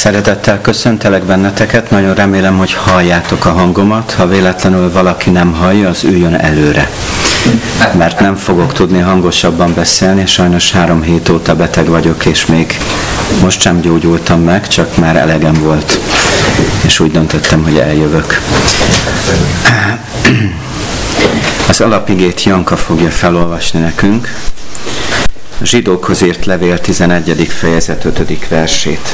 Szeretettel köszöntelek benneteket, nagyon remélem, hogy halljátok a hangomat. Ha véletlenül valaki nem hallja, az üljön előre. Mert nem fogok tudni hangosabban beszélni, sajnos 3 hét óta beteg vagyok, és még most sem gyógyultam meg, csak már elegem volt. És úgy döntöttem, hogy eljövök. Az alapigét Janka fogja felolvasni nekünk. A Zsidókhoz írt levél 11. fejezet 5. versét.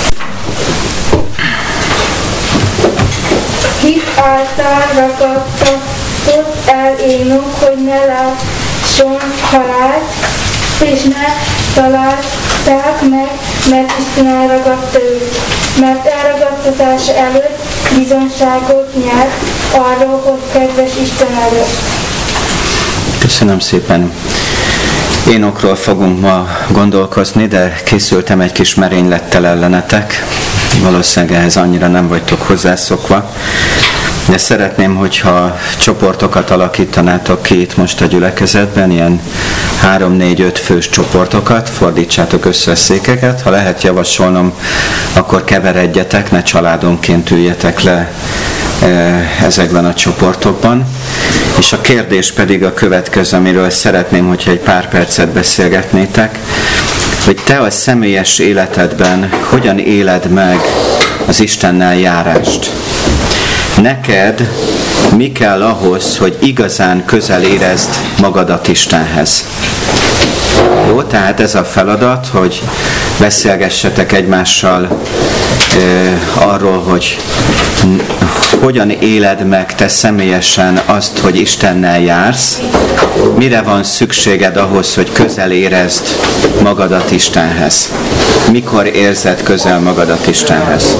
Hit által ragadtatott el Énok, hogy ne lásson halált, és ne találták meg, mert Isten elragadta őt. Mert elragadtatása előtt bizonságot nyert arról, hogy kedves Isten előtt. Köszönöm szépen. Énokról fogunk ma gondolkozni, de készültem egy kis merénylettel ellenetek. Valószínűleg ehhez annyira nem vagytok hozzászokva. De szeretném, hogyha csoportokat alakítanátok ki itt most a gyülekezetben, ilyen 3-4-5 fős csoportokat, fordítsátok össze a székeket. Ha lehet javasolnom, akkor keveredjetek, ne családonként üljetek le ezekben a csoportokban. És a kérdés pedig a következő, amiről szeretném, hogyha egy pár percet beszélgetnétek, hogy te a személyes életedben hogyan éled meg az Istennel járást. Neked mi kell ahhoz, hogy igazán közel érezd magadat Istenhez? Jó, tehát ez a feladat, hogy beszélgessetek egymással arról, hogy hogyan éled meg te személyesen azt, hogy Istennel jársz, mire van szükséged ahhoz, hogy közel érezd magadat Istenhez. Mikor érzed közel magadat Istenhez?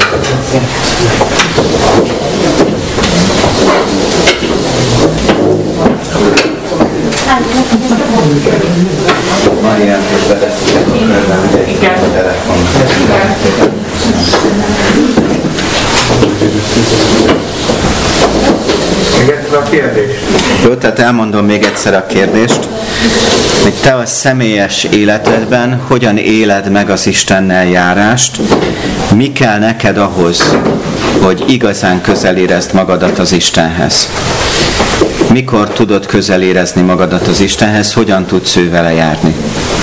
Marián, hogy bedeszélek a körben, ugye egy telefon. Még egyszer a kérdést. Jó, tehát elmondom még egyszer a kérdést, hogy te a személyes életedben hogyan éled meg az Istennel járást, mi kell neked ahhoz, hogy igazán közel érezd magadat az Istenhez. Mikor tudod közel érezni magadat az Istenhez, hogyan tudsz ő vele járni?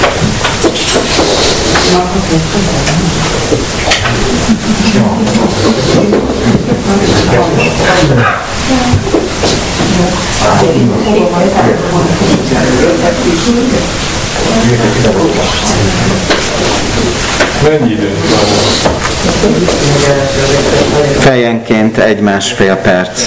Mennyi időt van? Fejenként 1-1,5 perc.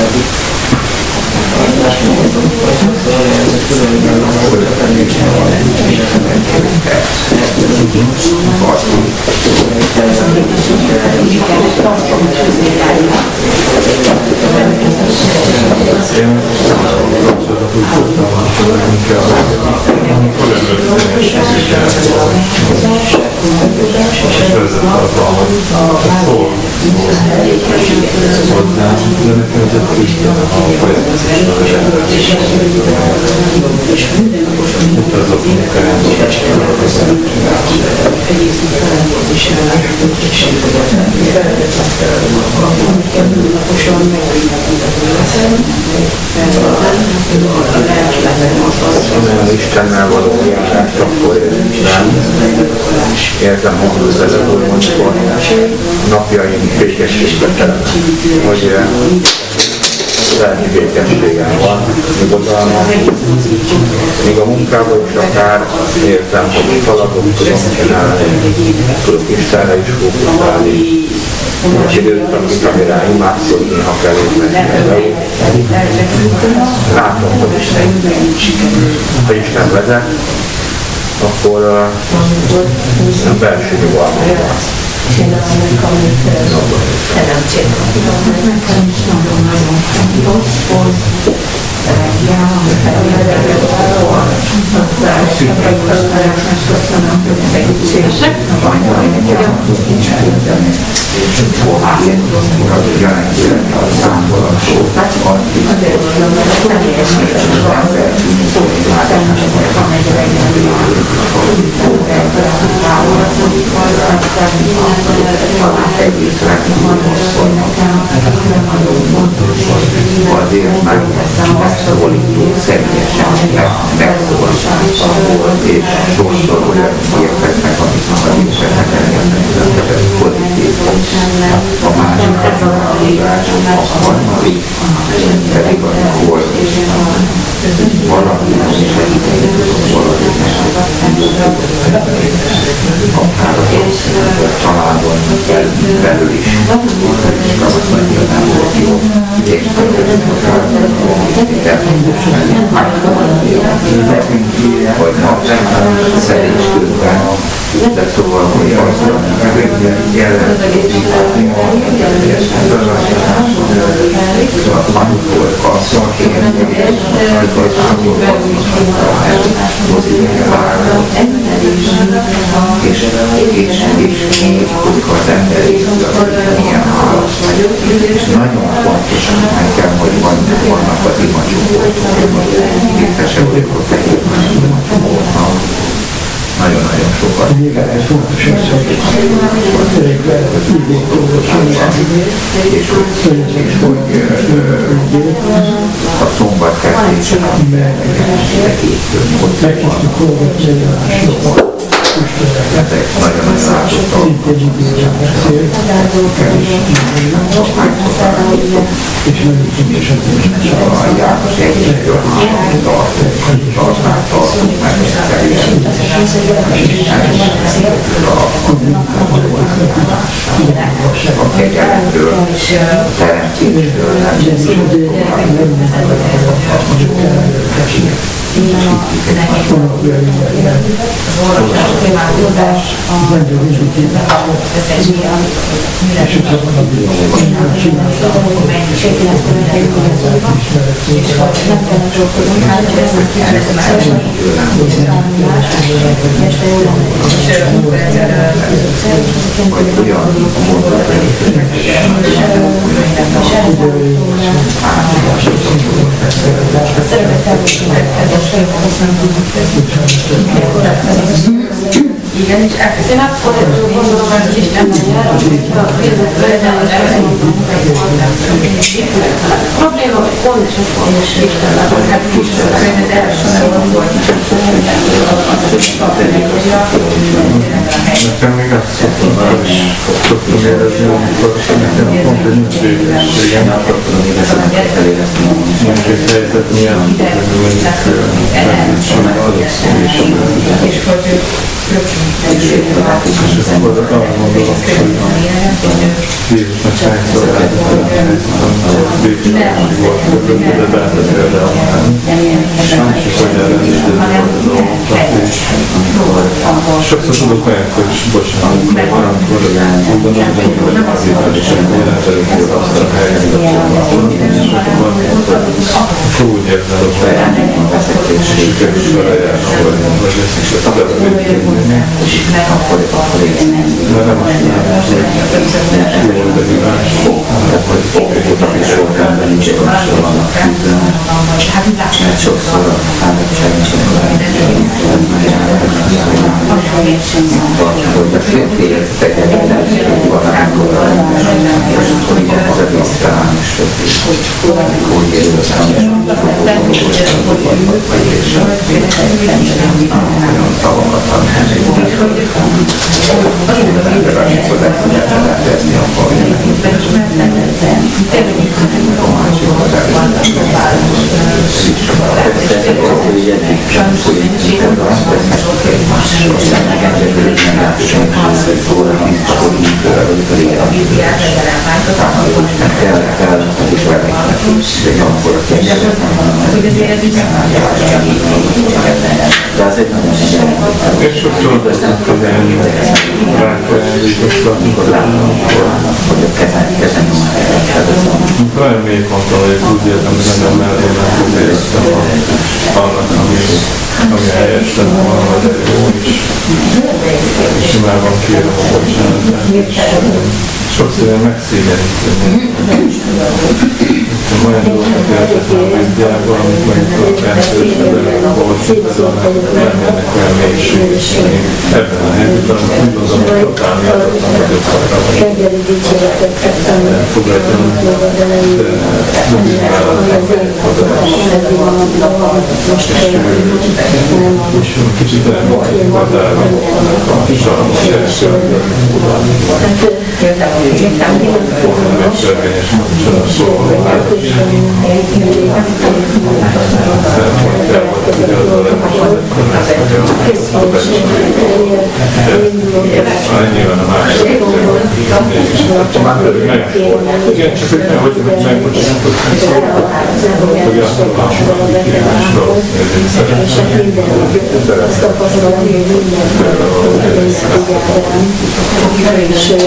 Istennel való járást akkor érzem magam vezető, amikor napjaim békességbe telnek, hogy lelki békességem van, nyugodalmam, míg a munkában is akár érzem, hogy haladok, tudom csinálni, tudok Istenre is fókuszálni, és időszakít, amire imádkozni, ha kell menni. Látom, hogy Isten vezet, akkor a belső nyugalmam van. jelentének a számolásó, azért megszólító személyesen megszólítással és sokszor olyan érteknek, amiknek a nincsenek elérhetően pozitív. A másik a harmadik pedig amikor valaki akár a családon belül is nem volt jó, és vagy ma szerénységben, de szóval, hogy az amikor a szakértők, amikor és még, amikor az ember milyen hálasz vagyok, nagyon fontosan meg kell, hogy vannak az imacsoportok, képesek vagyok a fejében, nagyon-nagyon sokat. Ez fontos, és a szombat kezdésen ezek nagyon-nagyon látottak. És a János egyéből tartunk meg a kegyelemről, teremtésről igen, és én akkor gondolom, hogy Isten mondja, a probléma, hogy pontosan Istennek, hát Istennek az első volt. Nekem még azt szoktam érezni, amikor nekem pont egy nőségem, mindkét helyzet miatt, és akkor arra gondolom, hogy Jézusnak hányszor láthatom, Bécsben volt körülbelül, de beállt például és hogy elrendíteni volt a dolgokat, és sokszor tudok olyankor is bocsánat, meg olyankor úgy gondolom, hogy azért is jelentelőként azt a helyet, és akkor úgy érzem, hogy sikerül sorolják, hogy ezt is a mert sokszor a fáradtságnak hogy a férfi tegyelének valamikor hogy ez a visszaáll és hogy érőztem nagyon szavakat adni amikor le tudják rendezni a és sokszor olyan mély ponton vagyok, úgy érzem, hogy nagyon mellé éreztem annak, ami helyes lett volna, vagy jó is. És imádban kérem a bocsánatát. sokszor ilyen megszégyenítő. Olyan dolgokat értettem a Bibliában, amit meg rendszerűsebben olvasjuk, ez elmennek olyan mélységig. Ebben a helyzetben úgy gondolom, hogy totál miattottan vagyok arra, hogy elfogadjam, de és kicsit elmondjuk a Dávidnak a sarmos elsőről, nem egy törvényes kapcsolat szólva. Nyilván a másik igen, csak hogy megbocsánat, hogy azt olvasom, hogy kilásról azt tapasztalom, hogy minden egész és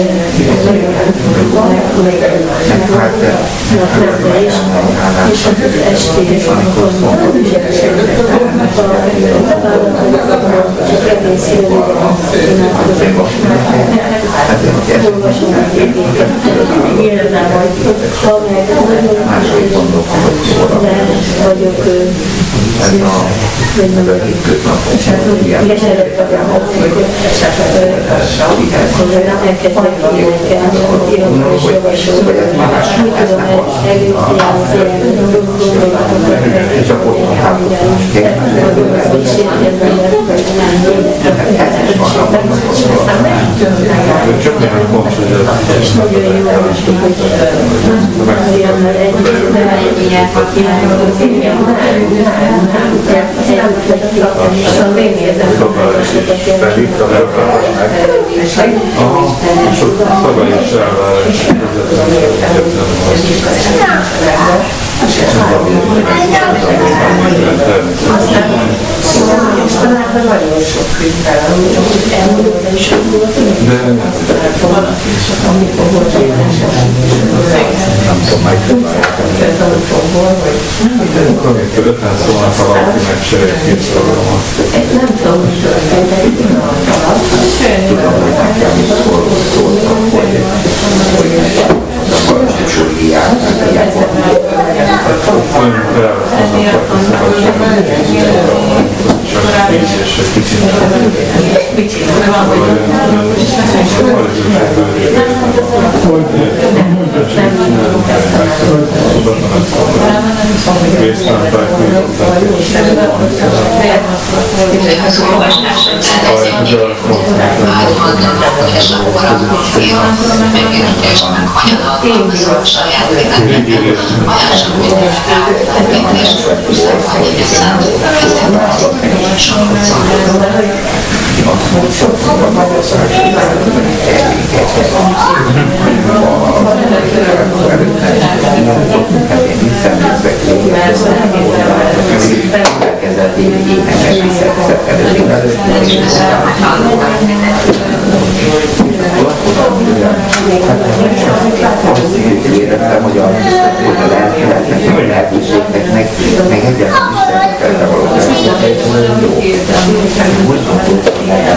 és az estére, amikor csak egész olvasom a képéket. Nyilván, ha meg vagyok vagy nem keserebb vagyok, akkor elkezdek énekelni, írni és javasolni. Úgy tudom előjátszani gondolatokat, és akkor is érkezzenek, vagy és nagyon jó, hogy Mariannal együtt Mostanában nagyon sok könyvvel, elmondóban is volt, amikor volt a nem tudom, amikor 50 szóval valaki megcserél két programot. Nem tudom, hogy történt egy pillanat alatt. Tudom, hogy nekem is szóltak, hogy csúlyi járnak, ilyen volt. Olyan felhasználnak csak így és egy kicsit Éreztem, hogy a lelkiületnek, a lehetőségeknek, meg egyáltalán Istennek való úgy gondoltam,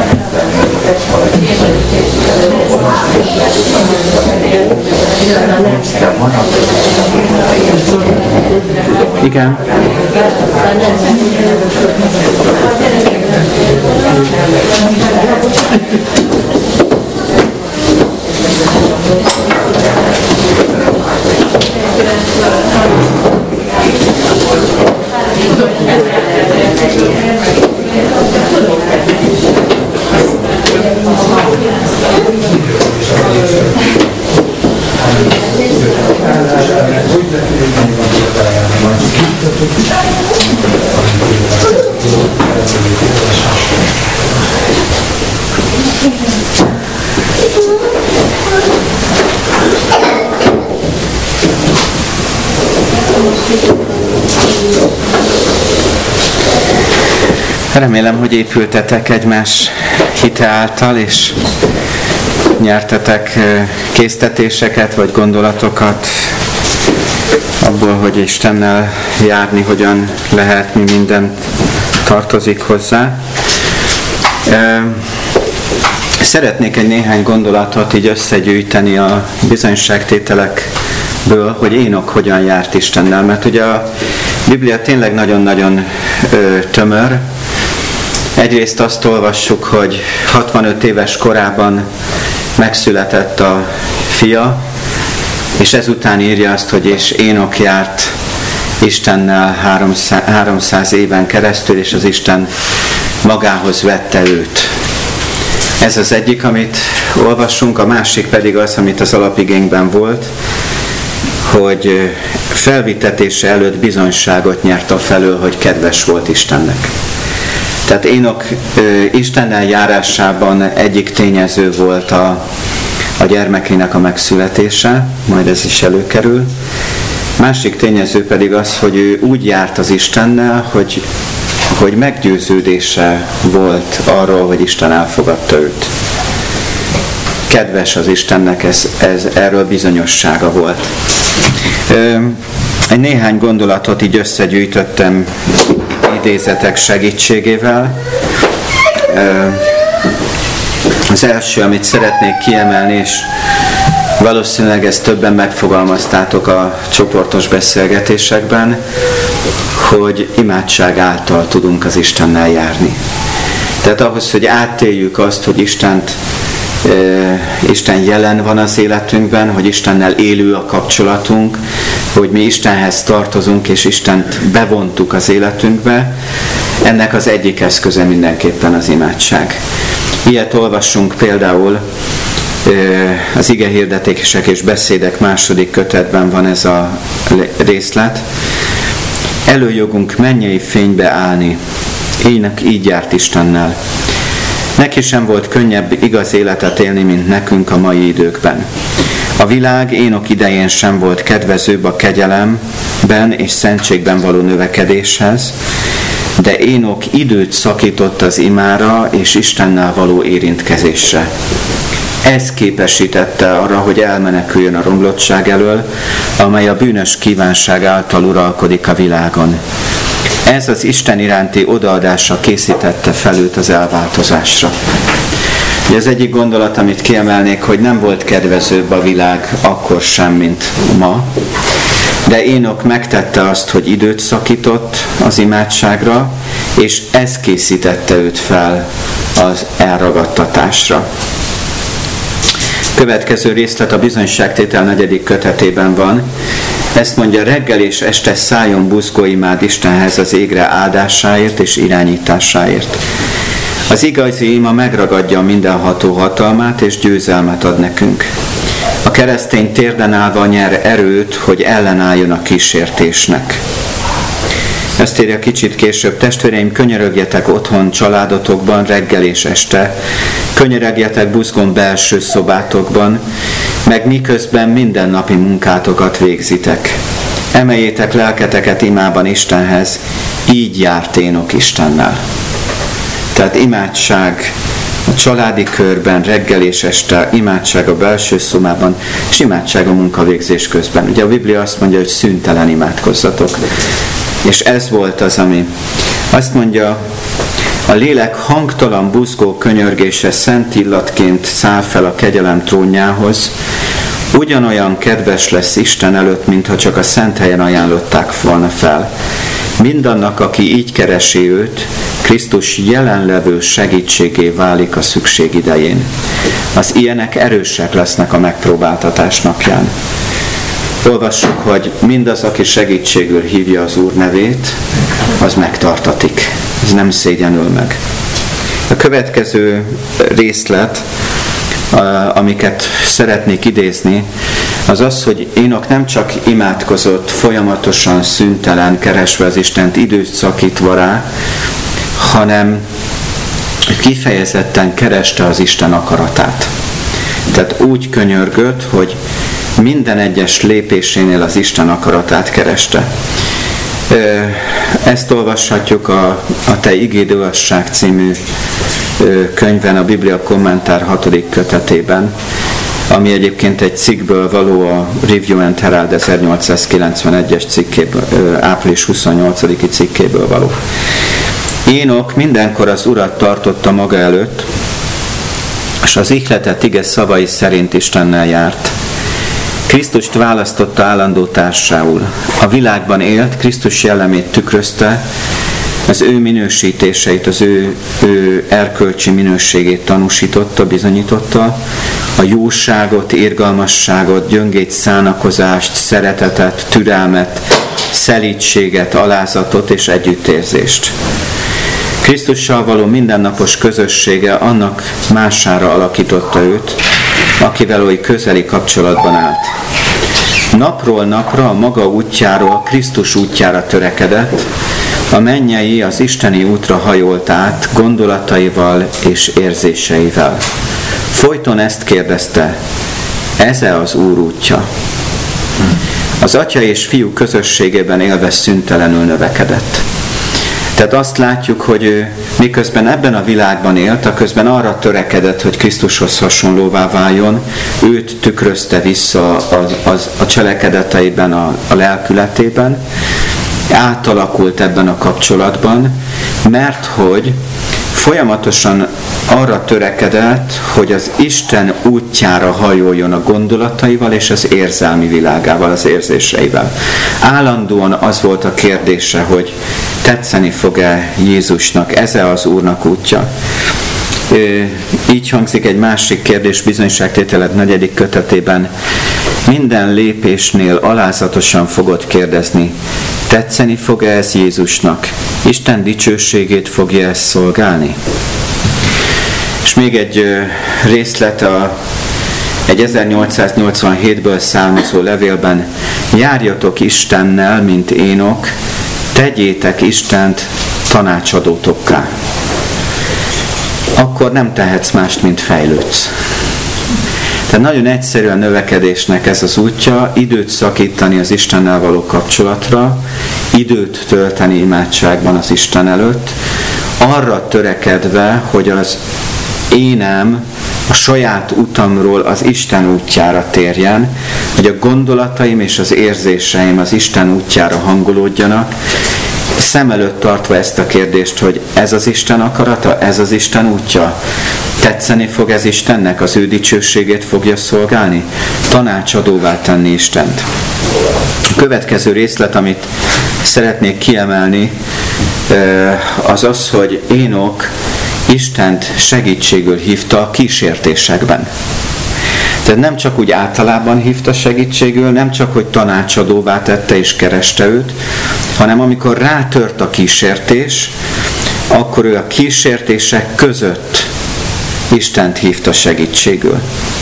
igen. Remélem, hogy épültetek egymás hite által, és nyertetek késztetéseket vagy gondolatokat abból, hogy Istennel járni, hogyan lehet, mi minden tartozik hozzá. Szeretnék egy néhány gondolatot így összegyűjteni a bizonyságtételekből, hogy Énok hogyan járt Istennel, mert ugye a Biblia tényleg nagyon-nagyon tömör. Egyrészt azt olvassuk, hogy 65 éves korában megszületett a fia, és ezután írja azt, hogy és Énok járt Istennel 300 éven keresztül, és az Isten magához vette őt. Ez az egyik, amit olvassunk, a másik pedig az, amit az alapigényben volt, hogy felvitetése előtt bizonyságot nyert afelől, hogy kedves volt Istennek. Tehát Énok Istennel járásában egyik tényező volt a gyermekének a megszületése, majd ez is előkerül. Másik tényező pedig az, hogy ő úgy járt az Istennel, hogy meggyőződése volt arról, hogy Isten elfogadta őt. Kedves az Istennek, erről bizonyossága volt. Egy néhány gondolatot így összegyűjtöttem idézetek segítségével. Az első, amit szeretnék kiemelni, és valószínűleg ezt többen megfogalmaztátok a csoportos beszélgetésekben, hogy imádság által tudunk az Istennel járni. Tehát ahhoz, hogy átéljük azt, hogy Isten jelen van az életünkben, hogy Istennel élő a kapcsolatunk, hogy mi Istenhez tartozunk, és Istent bevontuk az életünkbe, ennek az egyik eszköze mindenképpen az imádság. Ilyet olvassunk például az igehirdetések és beszédek 2. kötetben van ez a részlet. Előjogunk mennyei fénybe állni. Énok így járt Istennel. Neki sem volt könnyebb igaz életet élni, mint nekünk a mai időkben. A világ Énok idején sem volt kedvezőbb a kegyelemben és szentségben való növekedéshez, de Énok időt szakított az imára és Istennel való érintkezésre. Ez képesítette arra, hogy elmeneküljön a romlottság elől, amely a bűnös kívánság által uralkodik a világon. Ez az Isten iránti odaadása készítette fel őt az elváltozásra. Az egyik gondolat, amit kiemelnék, hogy nem volt kedvezőbb a világ akkor sem, mint ma, de Énok megtette azt, hogy időt szakított az imádságra, és ez készítette őt fel az elragadtatásra. Következő részlet a bizonyságtétel 4. kötetében van. Ezt mondja, reggel és este szálljon buzgó imád Istenhez az égre áldásáért és irányításáért. Az igazi ima megragadja a mindenható hatalmát és győzelmet ad nekünk. A keresztény térden állva nyer erőt, hogy ellenálljon a kísértésnek. Ezt írja kicsit később. Testvéreim, könyörögjetek otthon, családotokban, reggel és este. Könyörögjetek buzgón belső szobátokban, meg miközben mindennapi munkátokat végzitek. Emeljétek lelketeket imában Istenhez, így járt Énok Istennel. Tehát imádság a családi körben, reggel és este, imádság a belső szobában, és imádság a munkavégzés közben. Ugye a Biblia azt mondja, hogy szüntelen imádkozzatok. És ez volt az, ami azt mondja, a lélek hangtalan buzgó könyörgése szent illatként száll fel a kegyelem trónjához, ugyanolyan kedves lesz Isten előtt, mintha csak a szent helyen ajánlották volna fel. Mindannak, aki így keresi őt, Krisztus jelenlevő segítségé válik a szükség idején. Az ilyenek erősek lesznek a megpróbáltatás napján. Olvassuk, hogy mindaz, aki segítségül hívja az Úr nevét, az megtartatik. Ez nem szégyenül meg. A következő részlet, amiket szeretnék idézni, az az, hogy Énok nem csak imádkozott folyamatosan, szüntelen, keresve az Istent, időt szakítva rá, hanem kifejezetten kereste az Isten akaratát. Tehát úgy könyörgött, hogy minden egyes lépésénél az Isten akaratát kereste. Ezt olvashatjuk a Te igéd igazság című könyvben, a Biblia kommentár 6. kötetében, ami egyébként egy cikkből való, a Review and Herald 1891-es cikkéből, április 28-i cikkéből való. Énok mindenkor az Urat tartotta maga előtt, és az ihletett ige szavai szerint Istennel járt. Krisztust választotta állandó társául. A világban élt, Krisztus jellemét tükrözte, az ő minősítéseit, az ő erkölcsi minőségét tanúsította, bizonyította, a jóságot, irgalmasságot, gyöngét szánakozást, szeretetet, türelmet, szelídséget, alázatot és együttérzést. Krisztussal való mindennapos közössége annak mására alakította őt, akivel oly közeli kapcsolatban állt. Napról napra a maga útjáról Krisztus útjára törekedett, a mennyei, az isteni útra hajolt át gondolataival és érzéseivel. Folyton ezt kérdezte, ez-e az Úr útja? Az Atya és Fiú közösségében élve szüntelenül növekedett. Tehát azt látjuk, hogy ő miközben ebben a világban élt, aközben arra törekedett, hogy Krisztushoz hasonlóvá váljon, őt tükrözte vissza a cselekedeteiben, a lelkületében, átalakult ebben a kapcsolatban, mert hogy folyamatosan arra törekedett, hogy az Isten útjára hajoljon a gondolataival és az érzelmi világával, az érzéseivel. Állandóan az volt a kérdése, hogy tetszeni fog-e Jézusnak, ez-e az Úrnak útja. Így hangzik egy másik kérdés Bizonyságtételek 4. kötetében. Minden lépésnél alázatosan fogod kérdezni, tetszeni fog-e ez Jézusnak? Isten dicsőségét fogja ezt szolgálni? És még egy részlet egy 1887-ből származó levélben. Járjatok Istennel, mint Énok, tegyétek Istent tanácsadótokká. Akkor nem tehetsz mást, mint fejlődsz. Tehát nagyon egyszerű a növekedésnek ez az útja, időt szakítani az Istennel való kapcsolatra, időt tölteni imádságban az Isten előtt, arra törekedve, hogy az énem a saját utamról az Isten útjára térjen, hogy a gondolataim és az érzéseim az Isten útjára hangolódjanak, szem előtt tartva ezt a kérdést, hogy ez az Isten akarata, ez az Isten útja, tetszeni fog ez Istennek, az ő dicsőségét fogja szolgálni, tanácsadóvá tenni Istent. A következő részlet, amit szeretnék kiemelni, az az, hogy Énok Istent segítségül hívta a kísértésekben. Tehát nem csak úgy általában hívta segítségül, nem csak, hogy tanácsadóvá tette és kereste őt, hanem amikor rátört a kísértés, akkor ő a kísértések között Istent hívta segítségül.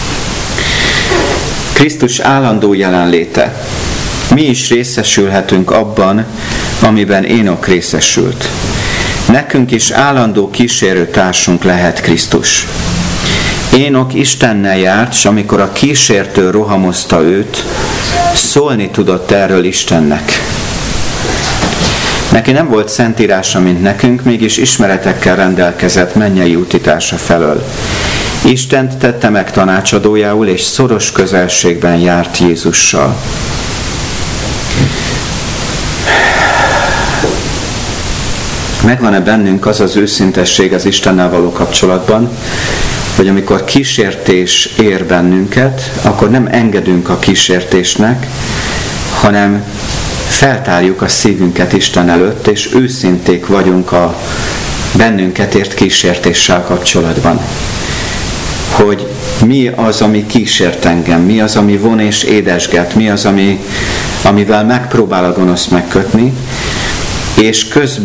Krisztus állandó jelenléte. Mi is részesülhetünk abban, amiben Énok részesült. Nekünk is állandó kísérőtársunk lehet Krisztus. Énok Istennel járt, és amikor a kísértő rohamozta őt, szólni tudott erről Istennek. Neki nem volt szentírása, mint nekünk, mégis ismeretekkel rendelkezett mennyei útitársa felől. Istent tette meg tanácsadójául, és szoros közelségben járt Jézussal. Megvan-e bennünk az az őszintesség az Istennel való kapcsolatban, hogy amikor kísértés ér bennünket, akkor nem engedünk a kísértésnek, hanem feltárjuk a szívünket Isten előtt, és őszinték vagyunk a bennünket ért kísértéssel kapcsolatban. Hogy mi az, ami kísért engem, mi az, ami von és édesget, mi az, amivel megpróbál a gonosz megkötni, és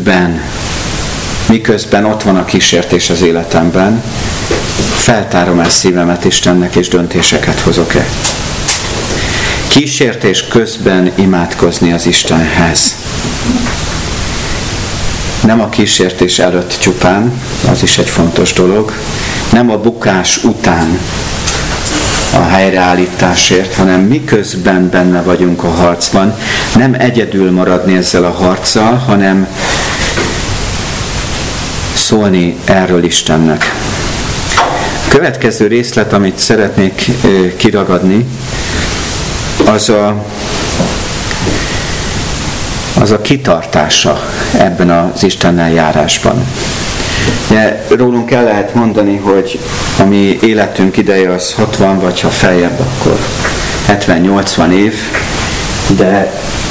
miközben ott van a kísértés az életemben, feltárom el szívemet Istennek, és döntéseket hozok-e. Kísértés közben imádkozni az Istenhez. Nem a kísértés előtt csupán, az is egy fontos dolog, nem a bukás után a helyreállításért, hanem miközben benne vagyunk a harcban, nem egyedül maradni ezzel a harccal, hanem szólni erről Istennek. A következő részlet, amit szeretnék kiragadni, az a kitartása ebben az Istennel járásban. Rólunk el lehet mondani, hogy a mi életünk ideje az 60, vagy ha feljebb, akkor 70-80 év, de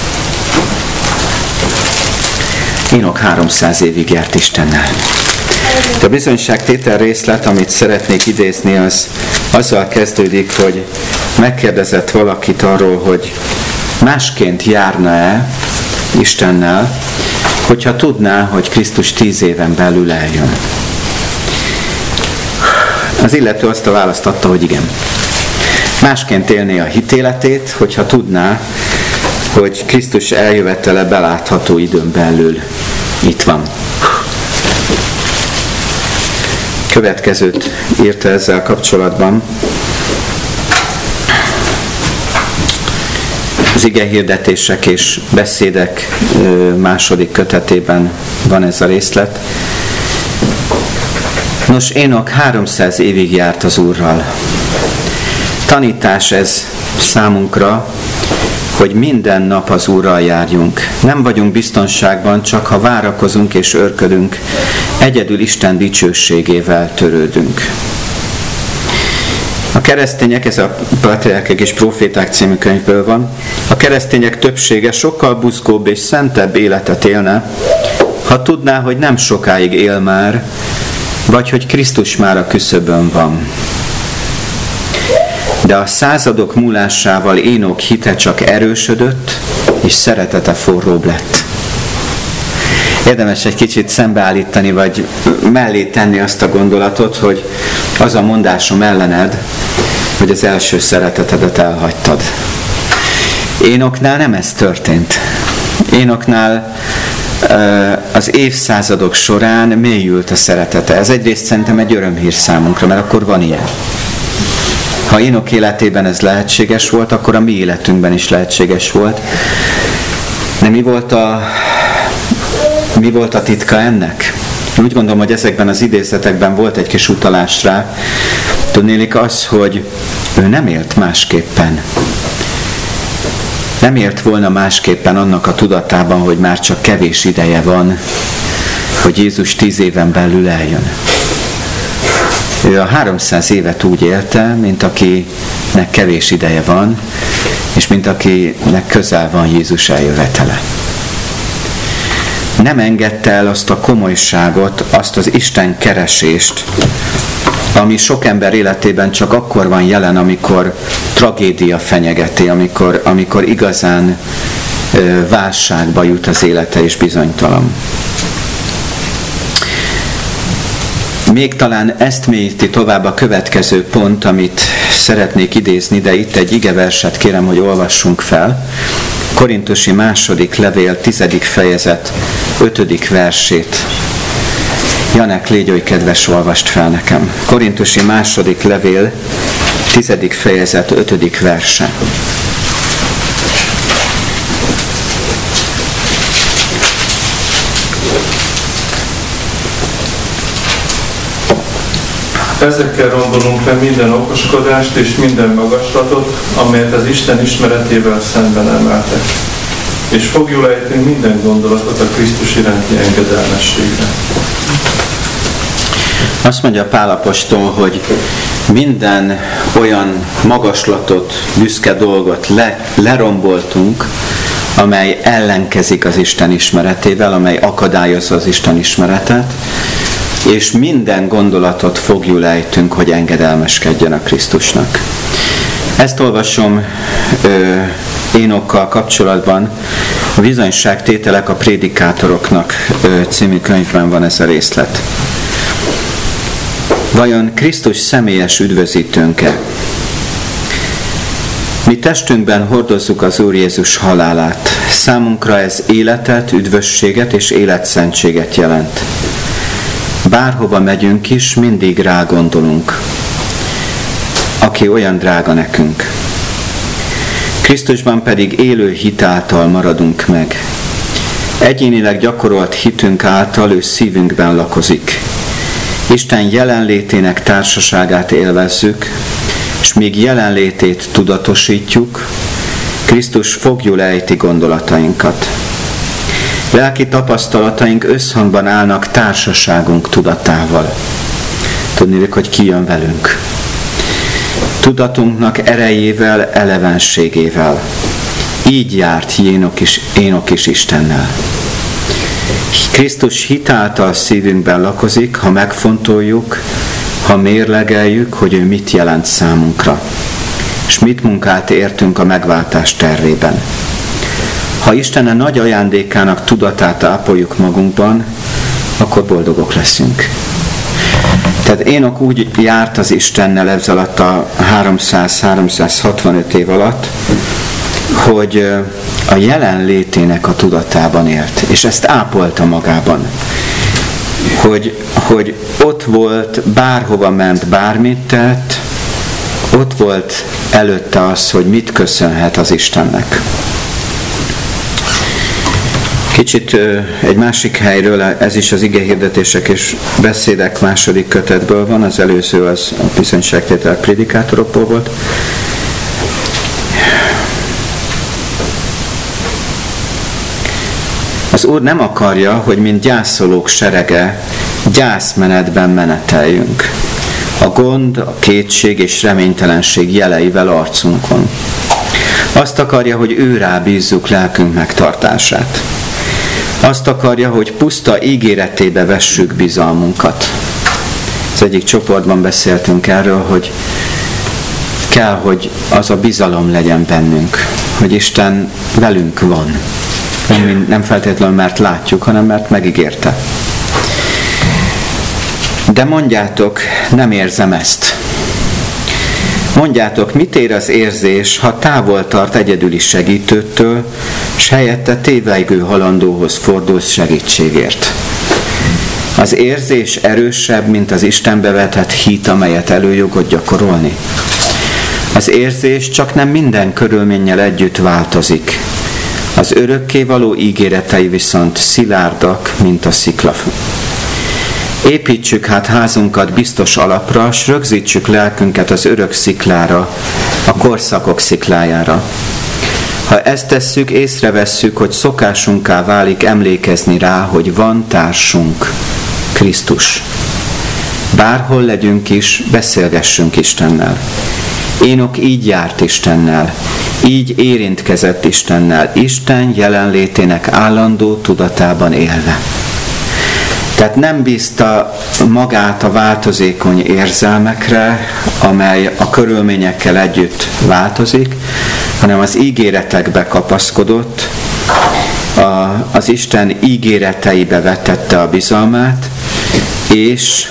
Énok 300 évig járt Istennel. De a bizonyságtétel részlet, amit szeretnék idézni, az azzal kezdődik, hogy megkérdezett valakit arról, hogy másként járna-e Istennel, hogyha tudná, hogy Krisztus 10 éven belül eljön. Az illető azt a választ adta, hogy igen. Másként élné a hitéletét, hogyha tudná, hogy Krisztus eljövetele belátható időn belül itt van. Következőt írta ezzel kapcsolatban. Az igehirdetések és beszédek második kötetében van ez a részlet. Nos, Énok 300 évig járt az Úrral. Tanítás ez számunkra, hogy minden nap az Úrral járjunk. Nem vagyunk biztonságban, csak ha várakozunk és örködünk, egyedül Isten dicsőségével törődünk. A keresztények, ez a Patriárkák és Proféták című könyvből van, a keresztények többsége sokkal buzgóbb és szentebb életet élne, ha tudná, hogy nem sokáig él már, vagy hogy Krisztus már a küszöbön van. De a századok múlásával Énok hite csak erősödött, és szeretete forróbb lett. Érdemes egy kicsit szembeállítani, vagy mellé tenni azt a gondolatot, hogy az a mondásom ellened, hogy az első szeretetedet elhagytad. Énoknál nem ez történt. Énoknál az évszázadok során mélyült a szeretete. Ez egyrészt szerintem egy örömhír számunkra, mert akkor van ilyen. Ha Énok életében ez lehetséges volt, akkor a mi életünkben is lehetséges volt. De mi volt a titka ennek? Úgy gondolom, hogy ezekben az idézetekben volt egy kis utalás rá. Tudnélik az, hogy ő nem élt másképpen. Nem élt volna másképpen annak a tudatában, hogy már csak kevés ideje van, hogy Jézus 10 éven belül eljön. Ő a 300 évet úgy élte, mint akinek kevés ideje van, és mint akinek közel van Jézus eljövetele. Nem engedte el azt a komolyságot, azt az Isten keresést, ami sok ember életében csak akkor van jelen, amikor tragédia fenyegeti, amikor igazán válságba jut az élete és bizonytalan. Még talán ezt mélyíti tovább a következő pont, amit szeretnék idézni, de itt egy igeverset kérem, hogy olvassunk fel. Korintusi második levél 10. fejezet 5. versét. Janek, légy oly kedves, olvast fel nekem. Korintusi második levél 10. fejezet 5. verse. Ezekkel rombolunk le minden okoskodást és minden magaslatot, amelyet az Isten ismeretével szemben emeltek. És fogjul ejtünk minden gondolatot a Krisztus iránti engedelmességre. Azt mondja Pál apostol, hogy minden olyan magaslatot, büszke dolgot leromboltunk, amely ellenkezik az Isten ismeretével, amely akadályozza az Isten ismeretet, és minden gondolatot fogjul ejtünk, hogy engedelmeskedjen a Krisztusnak. Ezt olvasom Énokkal kapcsolatban. A Bizonyságtételek a prédikátoroknak című könyvben van ez a részlet. Vajon Krisztus személyes üdvözítőnk-e? Mi testünkben hordozzuk az Úr Jézus halálát. Számunkra ez életet, üdvösséget és életszentséget jelent. Bárhova megyünk is, mindig rá gondolunk, aki olyan drága nekünk. Krisztusban pedig élő hit által maradunk meg. Egyénileg gyakorolt hitünk által ő szívünkben lakozik. Isten jelenlétének társaságát élvezzük, és míg jelenlétét tudatosítjuk, Krisztus fogjul ejti gondolatainkat. Lelki tapasztalataink összhangban állnak társaságunk tudatával. Tudniillik, hogy ki jön velünk. Tudatunknak erejével, elevenségével. Így járt Énok is Istennel. Krisztus hit által szívünkben lakozik, ha megfontoljuk, ha mérlegeljük, hogy ő mit jelent számunkra, és mit munkált értünk a megváltás tervében. Ha Isten nagy ajándékának tudatát ápoljuk magunkban, akkor boldogok leszünk. Tehát Énok úgy járt az Istennel ez alatt a 300-365 év alatt, hogy a jelenlétének a tudatában élt, és ezt ápolta magában. Hogy ott volt, bárhova ment, bármit tett, ott volt előtte az, hogy mit köszönhet az Istennek. Kicsit egy másik helyről, ez is az igehirdetések és beszédek második kötetből van, az előző az a bizonyságtétel prédikátorokból volt. Az Úr nem akarja, hogy mint gyászolók serege gyászmenetben meneteljünk. A gond, a kétség és reménytelenség jeleivel arcunkon. Azt akarja, hogy ő rá bízzuk lelkünk megtartását. Azt akarja, hogy puszta ígéretébe vessük bizalmunkat. Az egyik csoportban beszéltünk erről, hogy kell, hogy az a bizalom legyen bennünk, hogy Isten velünk van. Nem feltétlenül, mert látjuk, hanem mert megígérte. De mondjátok, nem érzem ezt. Mondjátok, mit ér az érzés, ha távol tart egyedüli segítőtől, s helyette tévejgő halandóhoz fordulsz segítségért. Az érzés erősebb, mint az Istenbe vetett hit, amelyet előjogod gyakorolni. Az érzés csak nem minden körülménnyel együtt változik. Az örökkévaló ígéretei viszont szilárdak, mint a szikla. Építsük hát házunkat biztos alapra, s rögzítsük lelkünket az örök sziklára, a korszakok sziklájára. Ha ezt tesszük, észrevesszük, hogy szokásunká válik emlékezni rá, hogy van társunk, Krisztus. Bárhol legyünk is, beszélgessünk Istennel. Énok így járt Istennel, így érintkezett Istennel, Isten jelenlétének állandó tudatában élve. Tehát nem bízta magát a változékony érzelmekre, amely a körülményekkel együtt változik, hanem az ígéretekbe kapaszkodott, az Isten ígéreteibe vetette a bizalmát, és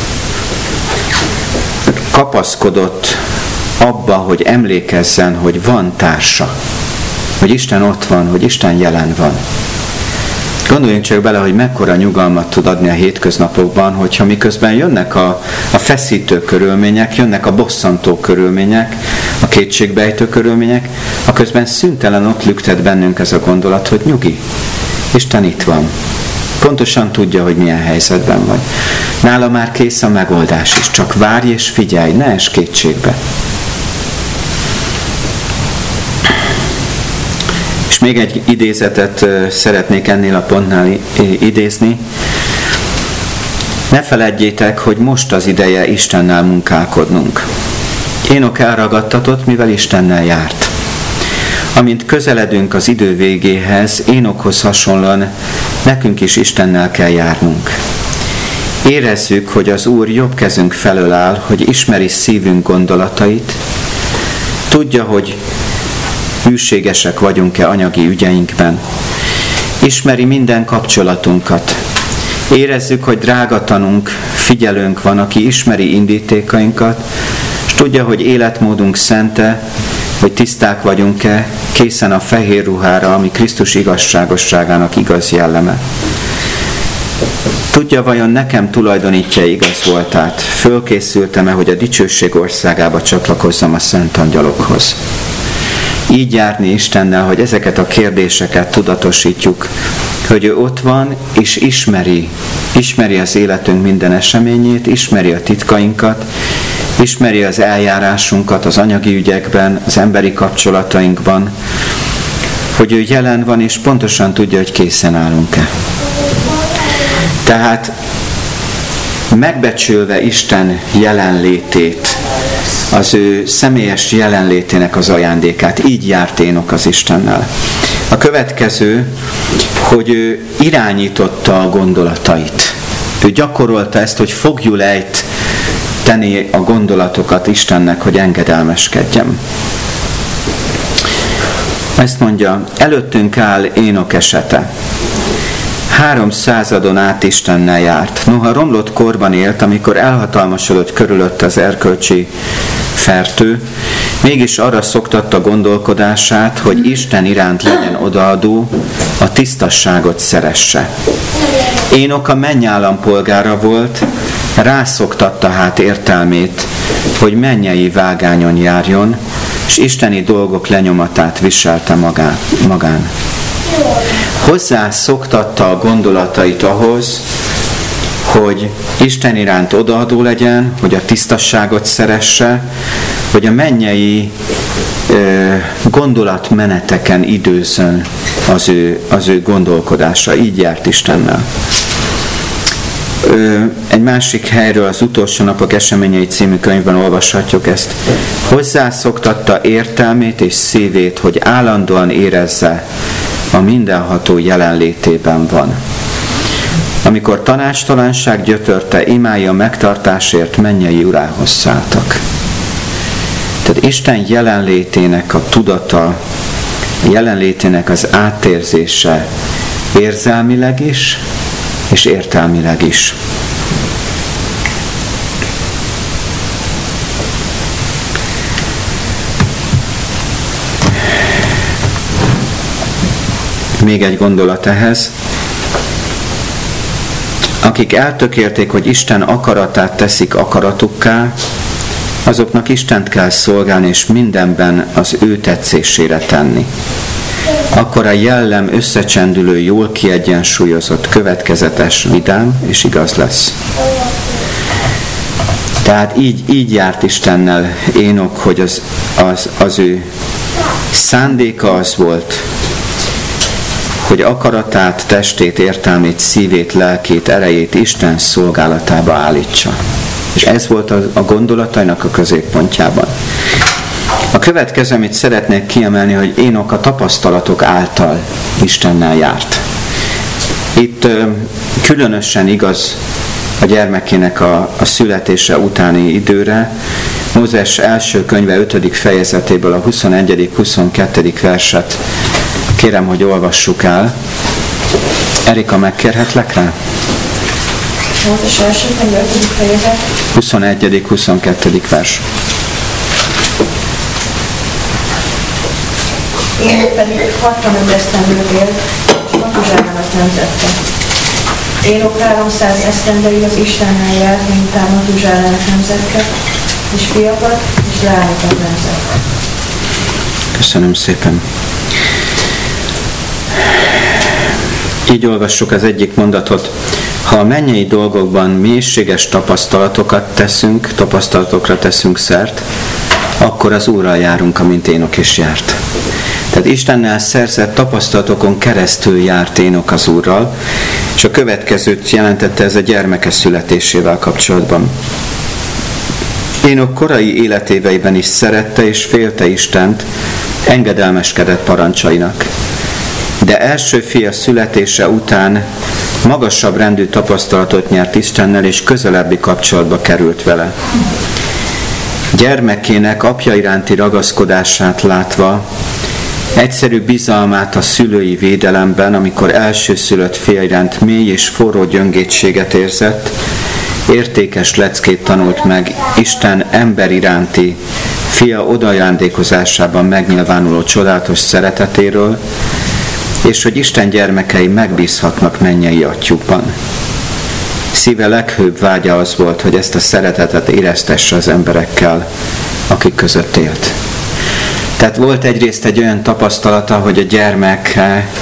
kapaszkodott abba, hogy emlékezzen, hogy van társa, hogy Isten ott van, hogy Isten jelen van. Gondoljunk csak bele, hogy mekkora nyugalmat tud adni a hétköznapokban, hogyha miközben jönnek a feszítő körülmények, jönnek a bosszantó körülmények, a kétségbejtő körülmények, aközben szüntelen ott lüktet bennünk ez a gondolat, hogy nyugi, Isten itt van. Pontosan tudja, hogy milyen helyzetben vagy. Nála már kész a megoldás is, csak várj és figyelj, ne ess kétségbe. És még egy idézetet szeretnék ennél a pontnál idézni. Ne feledjétek, hogy most az ideje Istennel munkálkodnunk. Énok elragadtatott, mivel Istennel járt. Amint közeledünk az idő végéhez, Énokhoz hasonlóan nekünk is Istennel kell járnunk. Érezzük, hogy az Úr jobb kezünk felől áll, hogy ismeri szívünk gondolatait, tudja, hogy hűségesek vagyunk-e anyagi ügyeinkben. Ismeri minden kapcsolatunkat. Érezzük, hogy drága tanunk, figyelőnk van, aki ismeri indítékainkat, és tudja, hogy életmódunk szente, hogy tiszták vagyunk-e, készen a fehér ruhára, ami Krisztus igazságosságának igaz jelleme. Tudja, vajon nekem tulajdonítja igaz voltát, fölkészültem-e, hogy a dicsőség országába csatlakozzam a szent angyalokhoz. Így járni Istennel, hogy ezeket a kérdéseket tudatosítjuk, hogy ő ott van, és ismeri az életünk minden eseményét, ismeri a titkainkat, ismeri az eljárásunkat az anyagi ügyekben, az emberi kapcsolatainkban, hogy ő jelen van, és pontosan tudja, hogy készen állunk-e. Tehát megbecsülve Isten jelenlétét, az ő személyes jelenlétének az ajándékát, így járt Énok az Istennel. A következő, hogy ő irányította a gondolatait. Ő gyakorolta ezt, hogy fogjul ejteni a gondolatokat Istennek, hogy engedelmeskedjem. Ezt mondja, előttünk áll Énok esete. 300 át Istennel járt. Noha romlott korban élt, amikor elhatalmasodott körülött az erkölcsi fertő, mégis arra szoktatta gondolkodását, hogy Isten iránt legyen odaadó, a tisztasságot szeresse. Énok a menny állampolgára volt, rászoktatta hát értelmét, hogy mennyei vágányon járjon, és isteni dolgok lenyomatát viselte magán. Hozzá szoktatta a gondolatait ahhoz, hogy Isten iránt odaadó legyen, hogy a tisztasságot szeresse, hogy a mennyei gondolatmeneteken időzön az ő gondolkodása. Így járt Istennel. Egy másik helyről, az Utolsó napok eseményei című könyvben olvashatjuk ezt. Hozzászoktatta értelmét és szívét, hogy állandóan érezze, a mindenható jelenlétében van. Amikor tanácstalanság gyötörte, imái a megtartásért mennyei urához szálltak. Tehát Isten jelenlétének a tudata, jelenlétének az átérzése érzelmileg is, és értelmileg is. Még egy gondolat ehhez. Akik eltökélték, hogy Isten akaratát teszik akaratukká, azoknak Istent kell szolgálni, és mindenben az ő tetszésére tenni. Akkor a jellem összecsendülő, jól kiegyensúlyozott, következetes, vidám és igaz lesz. Tehát így járt Istennel Énok, hogy az ő szándéka az volt, hogy akaratát, testét, értelmét, szívét, lelkét, erejét Isten szolgálatába állítsa. És ez volt a gondolatainak a középpontjában. A következő, amit szeretnék kiemelni, hogy Énok a tapasztalatok által Istennel járt. Itt különösen igaz a gyermekének a születése utáni időre. Mózes első könyve 5. fejezetéből a 21.-22. verset kérem, hogy olvassuk el. Erika, megkérhetlek rá? Mózes első könyve 5. fejezet. 21.-22. vers. Énok pedig 65 esztendőt élt, és Matuzsálemet nemzette. Énok 300 esztendeig az Istennel járt, miután Matuzsálemet nemzette, és fiakat és lányokat nemzette. Köszönöm szépen. Így olvassuk az egyik mondatot. Ha a mennyei dolgokban mélységes tapasztalatokra teszünk szert, akkor az Úrral járunk, amint Énok is járt. Tehát Istennel szerzett tapasztalatokon keresztül járt Énok az Úrral, és a következőt jelentette ez a gyermeke születésével kapcsolatban. Énok korai életéveiben is szerette és félte Istent, engedelmeskedett parancsainak. De első fia születése után magasabb rendű tapasztalatot nyert Istennel, és közelebbi kapcsolatba került vele. Gyermekének apja iránti ragaszkodását látva, egyszerű bizalmát a szülői védelemben, amikor elsőszülött fia iránt mély és forró gyöngétséget érzett, értékes leckét tanult meg Isten ember iránti fia odaajándékozásában megnyilvánuló csodálatos szeretetéről, és hogy Isten gyermekei megbízhatnak mennyei atyukban. Szíve leghőbb vágya az volt, hogy ezt a szeretetet éreztesse az emberekkel, akik között élt. Tehát volt egyrészt egy olyan tapasztalata, hogy a gyermek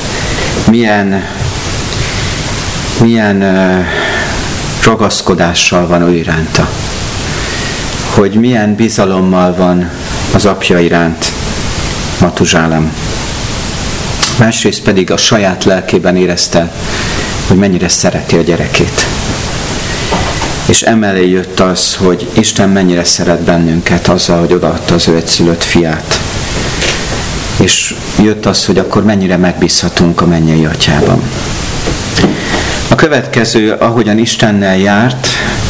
milyen ragaszkodással van ő iránta. Hogy milyen bizalommal van az apja iránt Matuzsálem. másrészt pedig a saját lelkében érezte, hogy mennyire szereti a gyerekét. És emellé jött az, hogy Isten mennyire szeret bennünket azzal, hogy odaadta az ő egyszülött fiát. És jött az, hogy akkor mennyire megbízhatunk a mennyei atyában. A következő, ahogyan Istennel járt,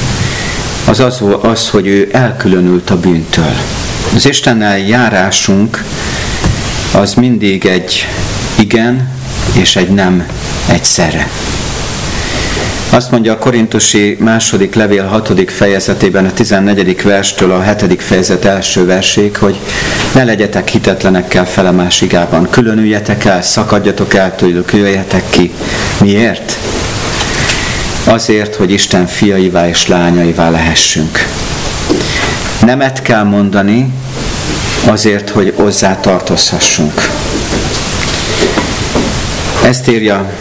az, hogy ő elkülönült a bűntől. Az Istennel járásunk az mindig egy igen és egy nem egyszerre. Azt mondja a Korintusi második levél 6. fejezetében a 14. verstől a 7. fejezet első verséig, hogy ne legyetek hitetlenekkel fele másigában. Különüljetek el, szakadjatok el tőlük, jöjjetek ki. Miért? Azért, hogy Isten fiaivá és lányaivá lehessünk. Nemet kell mondani azért, hogy hozzá tartozhassunk. Ezt írja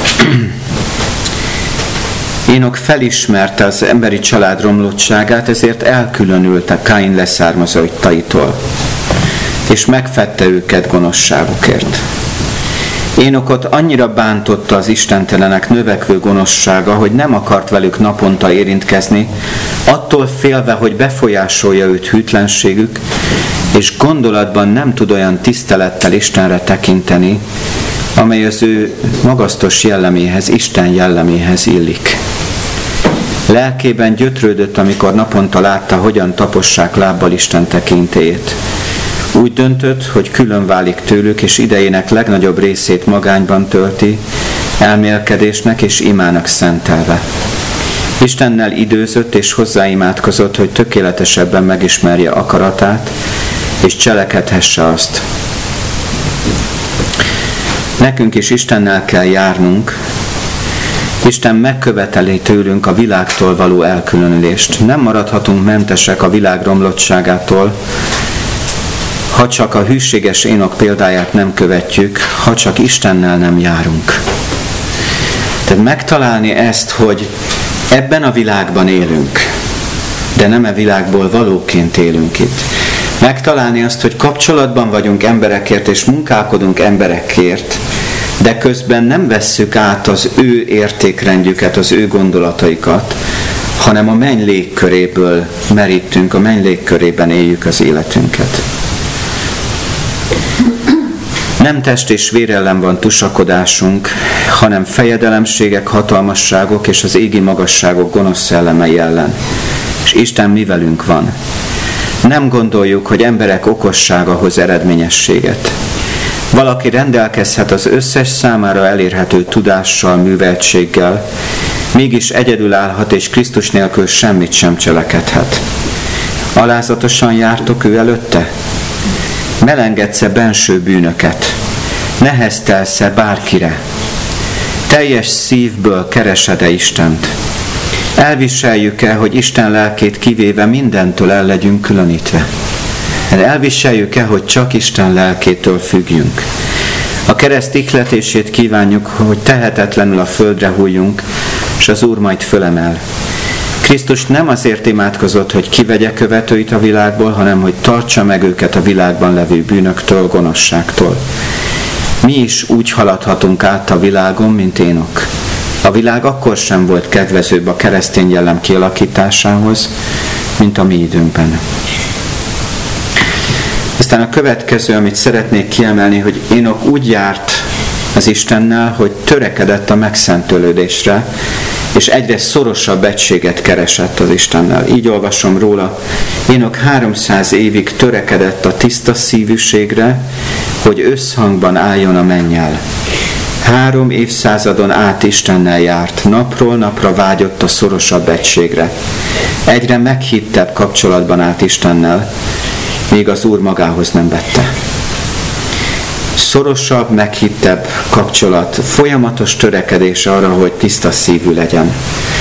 Énok felismerte az emberi család romlottságát, ezért elkülönült a Káin leszármazottaitól, és megfedte őket gonoszságukért. Énokot annyira bántotta az istentelenek növekvő gonoszsága, hogy nem akart velük naponta érintkezni, attól félve, hogy befolyásolja őt hűtlenségük, és gondolatban nem tud olyan tisztelettel Istenre tekinteni, amely az ő magasztos jelleméhez, Isten jelleméhez illik. Lelkében gyötrődött, amikor naponta látta, hogyan tapossák lábbal Isten tekintélyét. Úgy döntött, hogy külön válik tőlük, és idejének legnagyobb részét magányban tölti, elmélkedésnek és imának szentelve. Istennel időzött és hozzáimádkozott, hogy tökéletesebben megismerje akaratát, és cselekedhesse azt. Nekünk is Istennel kell járnunk. Isten megköveteli tőlünk a világtól való elkülönülést. Nem maradhatunk mentesek a világ romlottságától, ha csak a hűséges Énok példáját nem követjük, ha csak Istennel nem járunk. Tehát megtalálni ezt, hogy ebben a világban élünk, de nem e világból valóként élünk itt. Megtalálni azt, hogy kapcsolatban vagyunk emberekért, és munkálkodunk emberekért, de közben nem vesszük át az ő értékrendjüket, az ő gondolataikat, hanem a menny légköréből merítünk, a menny légkörében éljük az életünket. Nem test és vér ellen van tusakodásunk, hanem fejedelemségek, hatalmasságok és az égi magasságok gonosz szellemei ellen. És Isten mi velünk van. Nem gondoljuk, hogy emberek okossága hoz eredményességet. Valaki rendelkezhet az összes számára elérhető tudással, műveltséggel, mégis egyedül állhat és Krisztus nélkül semmit sem cselekedhet. Alázatosan jártok ő előtte? Melengedsz-e benső bűnöket? Neheztelsz-e bárkire? Teljes szívből keresed-e Istent? Elviseljük-e, hogy Isten lelkét kivéve mindentől el legyünk különítve? Elviseljük-e, hogy csak Isten lelkétől függjünk? A kereszt ihletését kívánjuk, hogy tehetetlenül a földre hulljunk, és az Úr majd fölemel. Krisztus nem azért imádkozott, hogy kivegye követőit a világból, hanem hogy tartsa meg őket a világban levő bűnöktől, gonoszságtól. Mi is úgy haladhatunk át a világon, mint Énok. A világ akkor sem volt kedvezőbb a keresztény jellem kialakításához, mint a mi időnkben. Aztán a következő, amit szeretnék kiemelni, hogy Énok úgy járt az Istennel, hogy törekedett a megszentölődésre, és egyre szorosabb egységet keresett az Istennel. Így olvasom róla, Énok 300 évig törekedett a tiszta szívűségre, hogy összhangban álljon a mennyel. 3 évszázadon át Istennel járt, napról napra vágyott a szorosabb egységre. Egyre meghittebb kapcsolatban állt Istennel, még az Úr magához nem vette. Szorosabb, meghittebb kapcsolat, folyamatos törekedés arra, hogy tiszta szívű legyen.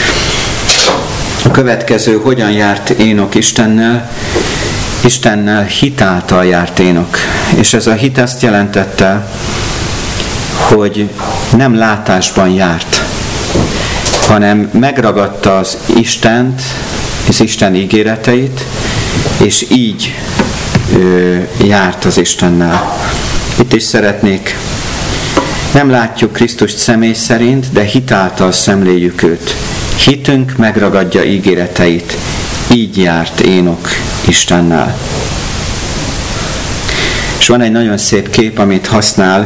A következő, hogyan járt Énok Istennel? Istennel hit által járt Énok. És ez a hit azt jelentette, hogy nem látásban járt, hanem megragadta az Istent, az Isten ígéreteit, és így járt az Istennel. Itt is szeretnék Nem látjuk Krisztust személy szerint, de hit által szemléljük őt. Hitünk megragadja ígéreteit. Így járt Énok Istennel. És van egy nagyon szép kép, amit használ.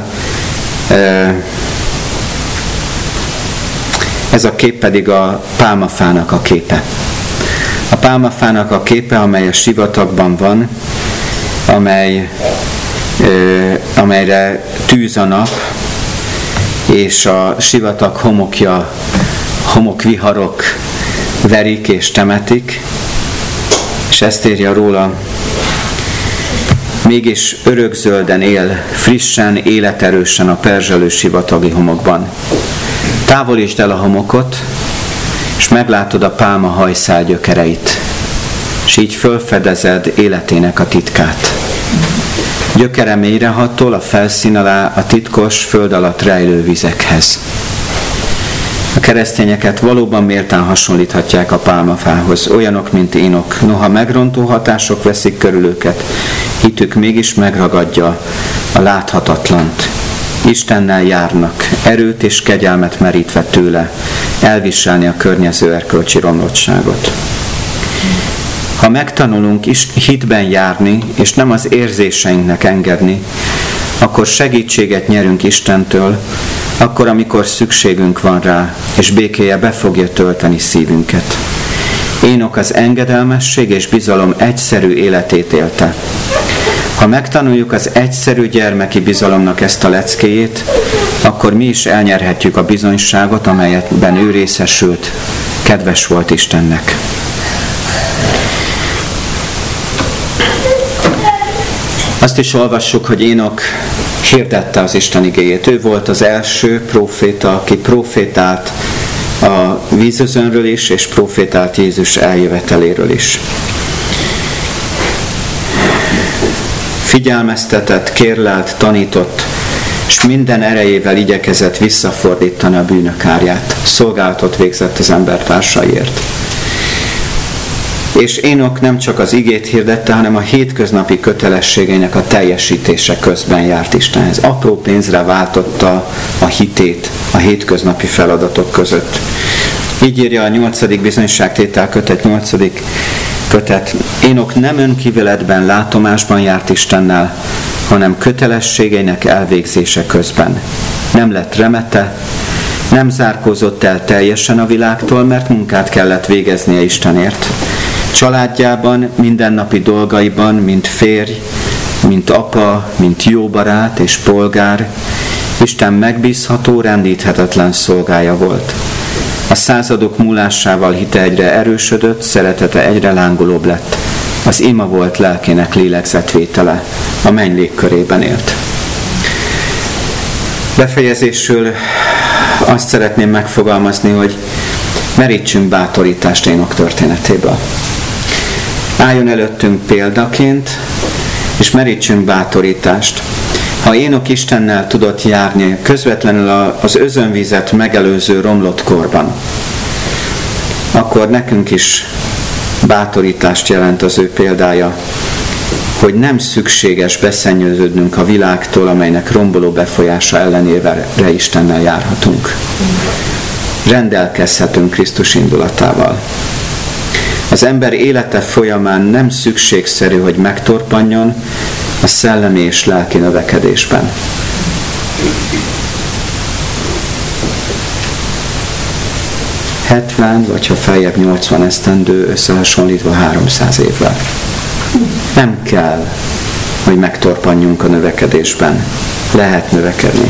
Ez a kép pedig a pálmafának a képe. A pálmafának a képe, amely a sivatagban van, amelyre tűz a nap, és a sivatag homokja, homokviharok verik és temetik, és ezt írja róla: mégis örökzölden él, frissen, életerősen a perzselő sivatagi homokban. Távolítsd el a homokot, és meglátod a pálma hajszál gyökereit, és így fölfedezed életének a titkát. Gyökere mélyrehatol a felszín alá a titkos, föld alatt rejlő vizekhez. A keresztényeket valóban méltán hasonlíthatják a pálmafához, olyanok, mint Énok. Noha megrontó hatások veszik körül őket, hitük mégis megragadja a láthatatlant. Istennel járnak, erőt és kegyelmet merítve tőle, elviselni a környező erkölcsi romlottságot. Ha megtanulunk hitben járni, és nem az érzéseinknek engedni, akkor segítséget nyerünk Istentől, akkor, amikor szükségünk van rá, és békéje be fogja tölteni szívünket. Énok az engedelmesség és bizalom egyszerű életét élte. Ha megtanuljuk az egyszerű gyermeki bizalomnak ezt a leckéjét, akkor mi is elnyerhetjük a bizonyságot, amelyetben ő részesült, kedves volt Istennek. Azt is olvassuk, hogy Énok hirdette az Isten igéjét. Ő volt az első próféta, aki prófétált a vízözönről is, és prófétált Jézus eljöveteléről is. Figyelmeztetett, kérlelt, tanított, és minden erejével igyekezett visszafordítani a bűnök árját. Szolgálatot végzett az embertársaiért. És Énok nem csak az igét hirdette, hanem a hétköznapi kötelességeinek a teljesítése közben járt Istenhez. Apró pénzre váltotta a hitét a hétköznapi feladatok között. Így írja a 8. bizonyságtétel kötet 8. kötet. Énok nem önkívéletben, látomásban járt Istennel, hanem kötelességeinek elvégzése közben. Nem lett remete, nem zárkózott el teljesen a világtól, mert munkát kellett végeznie Istenért. Családjában, mindennapi dolgaiban, mint férj, mint apa, mint jó barát és polgár, Isten megbízható, rendíthetetlen szolgája volt. A századok múlásával hite egyre erősödött, szeretete egyre lángolóbb lett. Az ima volt lelkének lélegzetvétele, a menny légkörében élt. Befejezésül azt szeretném megfogalmazni, hogy merítsünk bátorítást Énok történetéből. Álljon előttünk példaként, és merítsünk bátorítást. Ha Énok Istennel tudott járni közvetlenül az özönvizet megelőző romlott korban, akkor nekünk is bátorítást jelent az ő példája, hogy nem szükséges beszennyeződnünk a világtól, amelynek romboló befolyása ellenére Istennel járhatunk. Rendelkezhetünk Krisztus indulatával. Az ember élete folyamán nem szükségszerű, hogy megtorpanjon a szellemi és lelki növekedésben. Vagy ha feljebb 80 esztendő összehasonlítva 300 évvel. Nem kell, hogy megtorpanjunk a növekedésben. Lehet növekedni.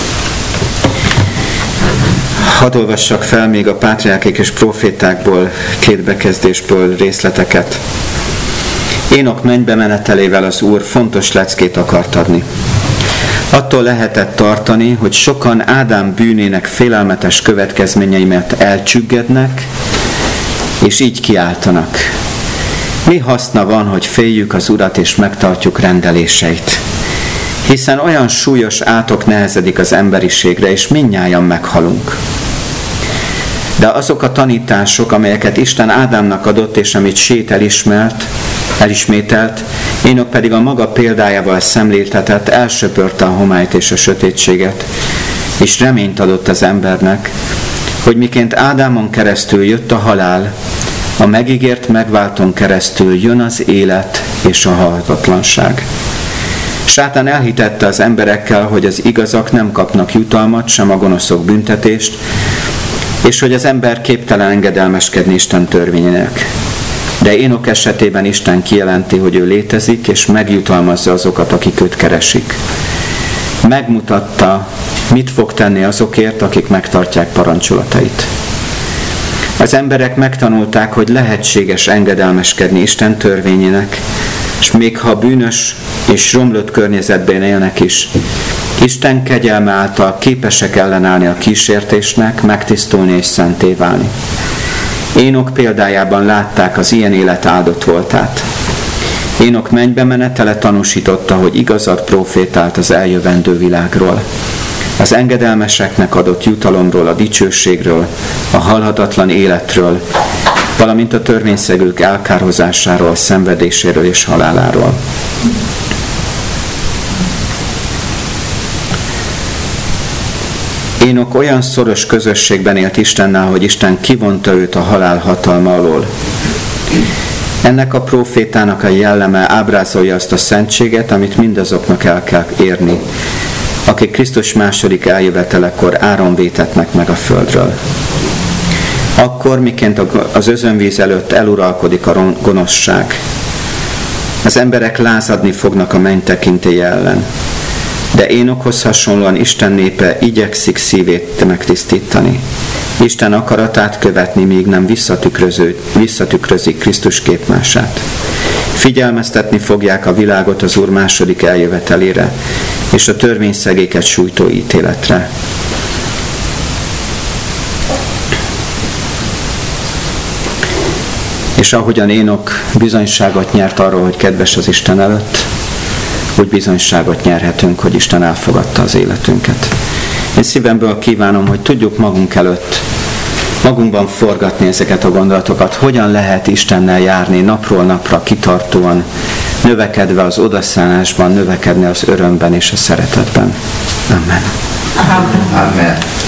Hadd olvassak fel még a pátriárkák és profétákból, 2 bekezdésből részleteket. Énok mennybe menetelével az Úr fontos leckét akart adni. Attól lehetett tartani, hogy sokan Ádám bűnének félelmetes következményeimet elcsüggednek, és így kiáltanak. Mi haszna van, hogy féljük az Urat és megtartjuk rendeléseit? Hiszen olyan súlyos átok nehezedik az emberiségre, és mindnyájan meghalunk. De azok a tanítások, amelyeket Isten Ádámnak adott, és amit Sét elismételt, Énok pedig a maga példájával szemléltetett, elsöpörte a homályt és a sötétséget, és reményt adott az embernek, hogy miként Ádámon keresztül jött a halál, a megígért megváltón keresztül jön az élet és a halhatatlanság. Sátán elhitette az emberekkel, hogy az igazak nem kapnak jutalmat, sem a gonoszok büntetést, és hogy az ember képtelen engedelmeskedni Isten törvényének. De Énok esetében Isten kijelenti, hogy ő létezik, és megjutalmazza azokat, akik őt keresik. Megmutatta, mit fog tenni azokért, akik megtartják parancsolatait. Az emberek megtanulták, hogy lehetséges engedelmeskedni Isten törvényének, és még ha bűnös és romlott környezetben élnek is, Isten kegyelme által képesek ellenállni a kísértésnek, megtisztulni és szenté válni. Énok példájában látták az ilyen élet áldott voltát. Énok mennybe menetele tanúsította, hogy igazat profétált az eljövendő világról, az engedelmeseknek adott jutalomról, a dicsőségről, a halhatatlan életről, valamint a törvényszegők elkárhozásáról, szenvedéséről és haláláról. Énok olyan szoros közösségben élt Istennel, hogy Isten kivonta őt a halál hatalma alól. Ennek a prófétának a jelleme ábrázolja azt a szentséget, amit mindazoknak el kell érni, akik Krisztus második eljövetelekor áron vétetnek meg a földről. Akkor, miként az özönvíz előtt eluralkodik a gonoszság, az emberek lázadni fognak a mennytekintélye ellen. De Énokhoz hasonlóan Isten népe igyekszik szívét megtisztítani. Isten akaratát követni, míg nem visszatükrözik Krisztus képmását. Figyelmeztetni fogják a világot az Úr második eljövetelére, és a törvényszegéket sújtó ítéletre. És ahogyan Énok bizonyságot nyert arról, hogy kedves az Isten előtt, úgy bizonyságot nyerhetünk, hogy Isten elfogadta az életünket. Én szívemből kívánom, hogy tudjuk magunk előtt, magunkban forgatni ezeket a gondolatokat, hogyan lehet Istennel járni napról napra kitartóan, növekedve az odaszállásban, növekedni az örömben és a szeretetben. Amen. Amen.